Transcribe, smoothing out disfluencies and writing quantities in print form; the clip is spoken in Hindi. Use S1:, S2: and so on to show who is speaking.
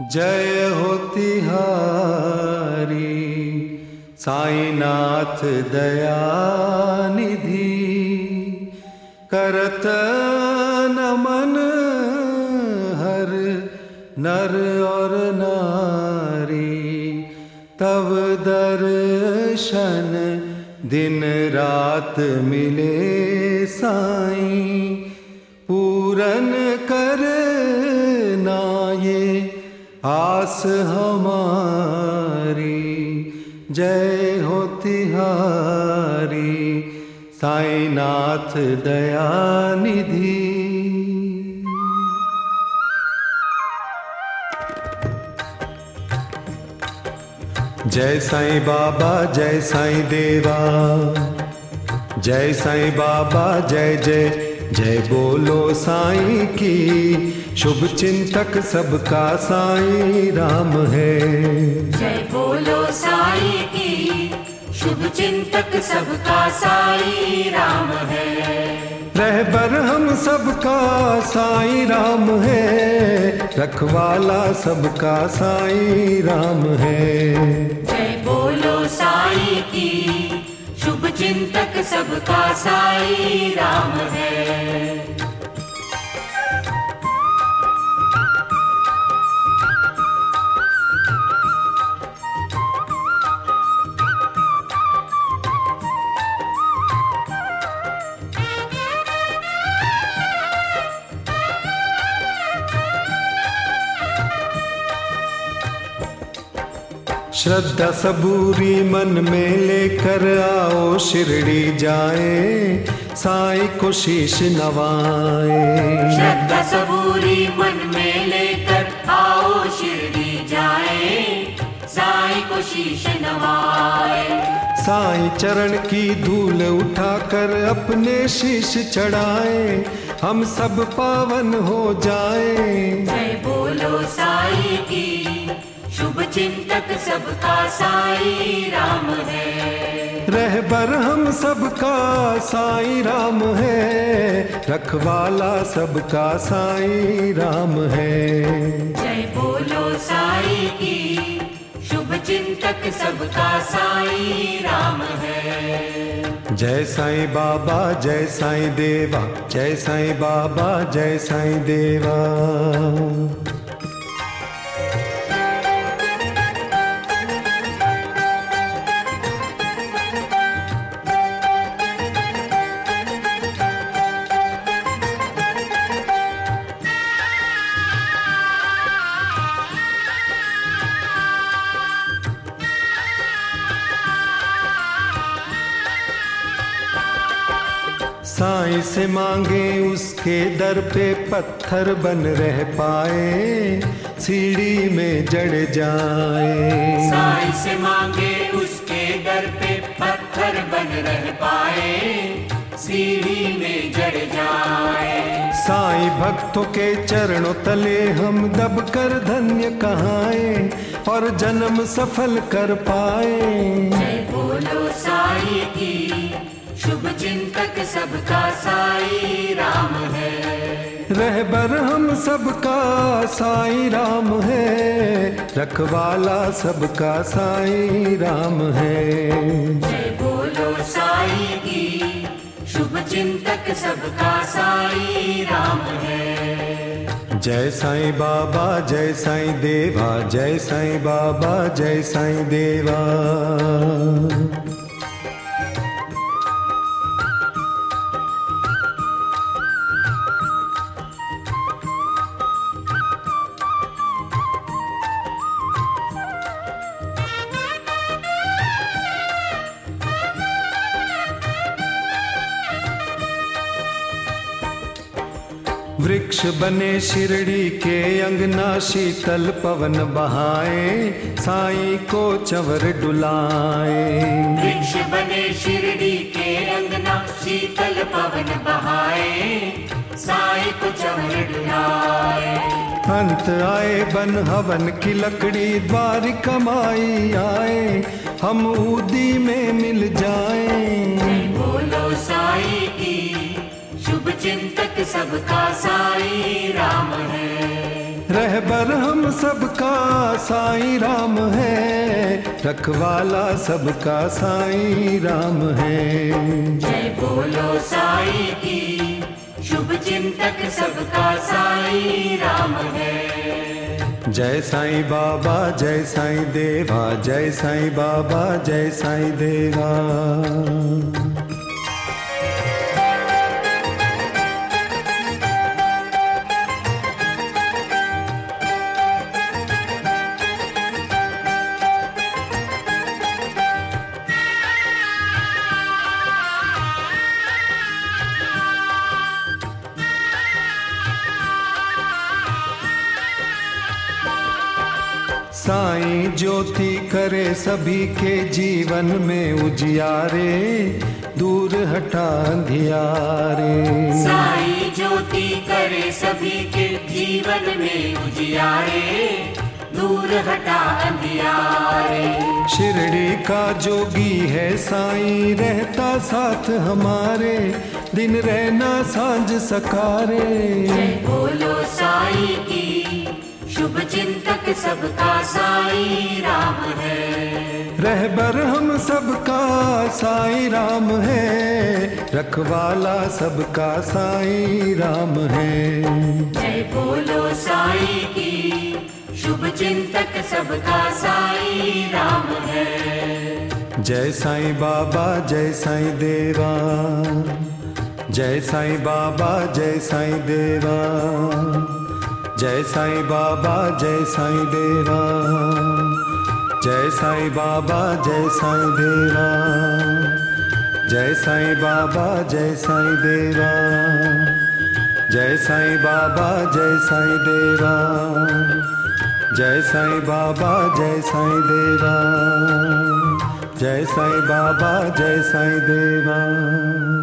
S1: जय हो तिहारी साईनाथ दयानिधि, करत नमन हर नर और नारी। तव दर्शन दिन रात मिले साईं, पूरन करना ये आस हमारी। जय हो तिहारी साईनाथ दयानिधि। जय साईं बाबा जय साईं देवा, जय साईं बाबा जय जय जय बोलो साईं की। शुभ चिंतक सबका साईं राम है।
S2: जय बोलो साईं की, शुभ चिंतक सबका साईं राम है।
S1: रहबर हम सबका साईं राम है, रखवाला सबका साईं राम है।
S2: जय बोलो साईं की, शुभ चिंतक सबका साईं राम है।
S1: श्रद्धा सबूरी मन में लेकर आओ शिरडी जाए, साईं को शीश नवाए।
S2: श्रद्धा सबूरी मन में लेकर आओ शिरडी जाए, साईं को शीश नवाए।
S1: साईं चरण की धूल उठाकर अपने शीश चढ़ाए, हम सब पावन हो जाए।
S2: जय बोलो साईं की, शुभ चिंतक सबका साईं राम है।
S1: रहबर हम सबका साईं राम है, रखवाला सबका साईं राम है।
S2: जय बोलो साईं की, शुभ चिंतक सबका साईं राम है।
S1: जय साईं बाबा जय साईं देवा, जय साईं बाबा जय साईं देवा। साईं से मांगे उसके दर पे पत्थर बन रह पाए, सीढ़ी में जड़ जाए।
S2: साईं से मांगे उसके दर पे पत्थर बन रह पाए, सीढ़ी में जड़ जाए।
S1: साईं भक्तों के चरणों तले हम दब कर धन्य कहाए, और जन्म सफल कर पाए।
S2: जय बोलो साईं की, शुभ चिंतक सबका साईं राम है।
S1: रहबर हम सबका साईं राम है, रखवाला सबका साईं राम है।
S2: जय बोलो साईं की, शुभ चिंतक सबका साईं राम है।
S1: जय साईं बाबा जय साईं देवा, जय साईं बाबा जय साईं देवा। वृक्ष बने शिरडी के अंगना, शीतल पवन बहाए, साईं को चंवर डुलाए।
S2: वृक्ष बने शिरडी के अंगना, शीतल पवन बहाए, साईं को चंवर डुलाए।
S1: अंत आए बन हवन की लकड़ी, द्वारिका माई आए, हम उदी में मिल जाए।
S2: बोलो साईं की, शुभ चिंतक सबका साईं राम है।
S1: रहबर हम सबका साईं राम है, रखवाला सबका साईं राम है।
S2: जय बोलो साईं की, शुभ चिंतक सबका साईं राम है।
S1: जय साईं बाबा जय साईं देवा, जय साईं बाबा जय साईं देवा। साईं ज्योति करे सभी के जीवन में उजियारे, दूर हटा अंधियारे।
S2: साईं ज्योति करे सभी के जीवन में उजियारे, दूर हटा अंधियारे।
S1: शिरडी का जोगी है साईं, रहता साथ हमारे, दिन रहना सांझ सकारे।
S2: जय बोलो साईं की, शुभ चिंतक सबका साईं राम है।
S1: रहबर हम सबका साईं राम है, रखवाला सबका साईं राम है।
S2: जय बोलो साईं की, शुभ चिंतक सबका साईं राम है।
S1: जय साईं बाबा जय साईं देवा, जय साईं बाबा जय साईं देवा। जय साईं बाबा जय साईं देवा, जय साईं बाबा जय साईं देवा। जय साईं बाबा जय साईं देवा, जय साईं बाबा जय साईं देवा। जय साईं बाबा जय साईं देवा, जय साईं बाबा जय साईं देवा।